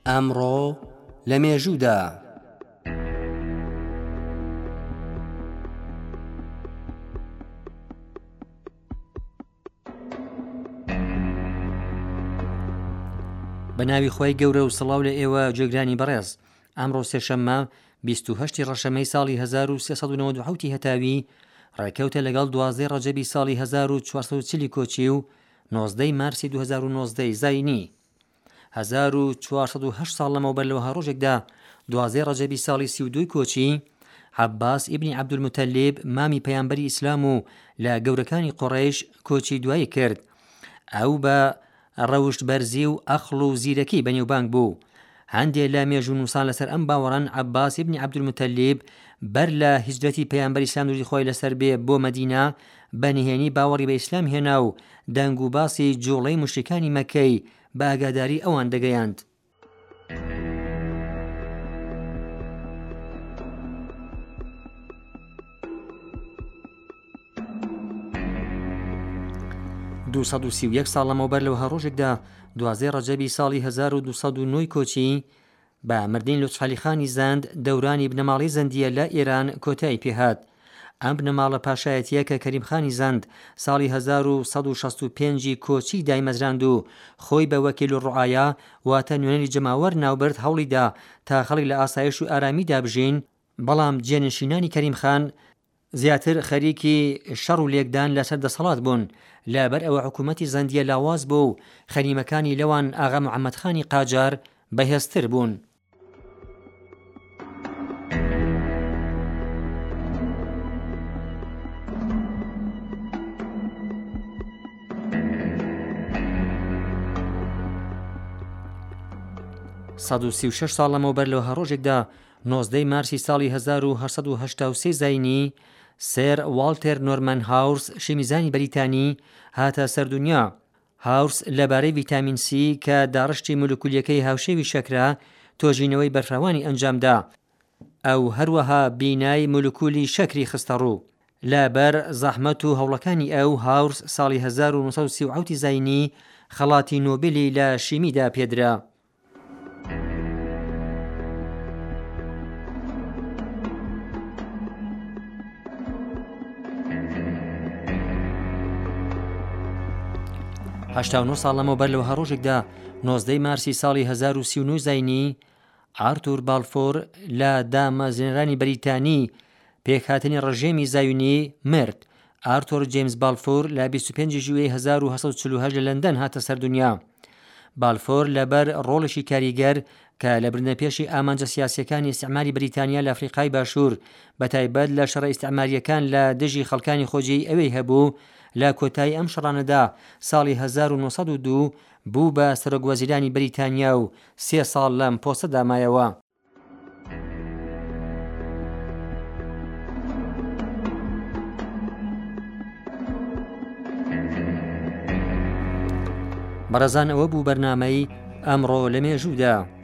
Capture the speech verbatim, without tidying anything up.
ئەمڕۆ لە مێژوودا بە ناوی خۆی گەورە و سڵاو لە ئێوە جێگرانی بەڕێز. ئەمڕۆ سێشەممە بیست و هەشتی ڕەشەمەی ساڵی هەزار و سێسەد و نەوەت و حەوتی هەتاوی ڕێکەوتە لەگەڵ دوازدەی ڕەجەبی ساڵی هەزار و چوارسەد و چلی کۆچی و نۆزدەی مارسی دوو هەزار و نۆزدەی زاینی. هەزار و چوارسەد و هەشت ساڵ لەمەوبەر لەوەها ڕۆژێکدا دوازدەی ڕەجەبی ساڵی سی و دووی کۆچی عەباس ئیبنی عەبدولموتەلیب مامی پەیامبەری ئیسلام و لە گەورەکانی قوڕەیش کۆچی دوایی کرد. ئەو بە ڕەوشت بەرزی و ئەخڵ و زیرەکی بەنێوبانگ بوو. هەندێک لە مێژوو نووسان لەسەر ئەم باوەڕان عەباس ئیبنی عەبدولموتەلیب بەر لە هیجرەتی پەیامبەری ئیسلام دووری خۆی لەسەر بێ بۆ مەدینە بەنهێنی باوەڕی بە ئیسلام هێنا و دەنگ و باسی جوڵەی موشریکانی مەککەی بە ئاگاداری ئەوان دەگەیاند. دووسەد و سی و یەک ساڵ لەمەوبەر لەوەها ڕۆژێکدا دوازدەی ڕەجەبی ساڵی هەزار و دووسەد و نۆی کۆچی بە مردین لوتفعەلیخانی زەند دەورانی بنەماڵی زەندیە لە ئێران کۆتایی پێهات. ئەم بنەماڵە پاشایەتیە کە کەریمخانی زەند ساڵی هەزار و سەد و شەست و پێنجی کۆچی دایمەزراند و خۆی بە وەکیل و ڕوعایا واتە نوێنەری جەماوەر ناوبرد هەوڵیدا تا خەڵک لە ئاسایش و ئارامیدا بژین، بەڵام جێنشینانی کەریمخان زیاتر خەریکی شەڕ و لێکدان لەسەر دەسەڵات بوون. لەبەر ئەوە حکوومەتی زەندیە لاواز بوو و خەریمەکانی لەوان ئاغا محەممەدخانی قاجار بەهێزتر بوون. سەد و سی و شەش ساڵ لەمەوبەر لەوەها ڕۆژێکدا نۆزدەی مارسی ساڵی هەزار و هەشت سەد و هەشتا و سێ زاینی سێر واڵتێر نۆرمەن هاورس شێمیزانی بەریتانی هاتە سەردونیا. هاورس لەبارەی ڤیتامین سی کە داڕشتی مولکولیەکەی هاوشێوی شەکرا تۆژینەوەی بەرفراوانی ئەنجامدا. ئەو هەروەها بینای مولکولی شەکری خستە ڕوو. لەبەر زەحمەت و هەوڵەکانی ئەو هاورس ساڵی هەزار و نۆسەد و سی و حەوتی زاینی خەڵاتی نۆبێلی لە شیمیدا پێدرا. هەشتا و نۆ ساڵ لەمەوبەر لەوەها ڕۆژێکدا نۆزدەی مارسی ساڵی هەزار و سی و نۆ زاینی ئارتور بالفۆر لە دامەزرێنەرانی بەریتانی پێکهاتنی ڕژێمی زایونی مرد. ئارتۆر جێمس بالفۆر لە بیست و پێنجی ژوئێی هەزار و هەشت سەد و چل و هەشت لە لەندەن هاتە سەردونیا. بالفۆر لەبەر ڕۆڵێکی کاریگەر کە لە بردنەپێشی ئامانجە سیاسیەکانی ئیستیعماری بەریتانیا لە ئەفریقای باشوور بەتایبەت لە شەڕە ئیستیعماریەکان لە دژی خەڵکانی خۆجیی ئەوەی هەبوو، لە کۆتایی ئەم شەڕانەدا ساڵی هەزار و نۆسەد و دوو بوو بە سەرۆکوەزیرانی بەریتانیا و سێ ساڵ لەم پۆستەدا مایەوە. بەڕێزان ئەوە بوو بەرنامەی ئەمڕۆ لە مێژوودا.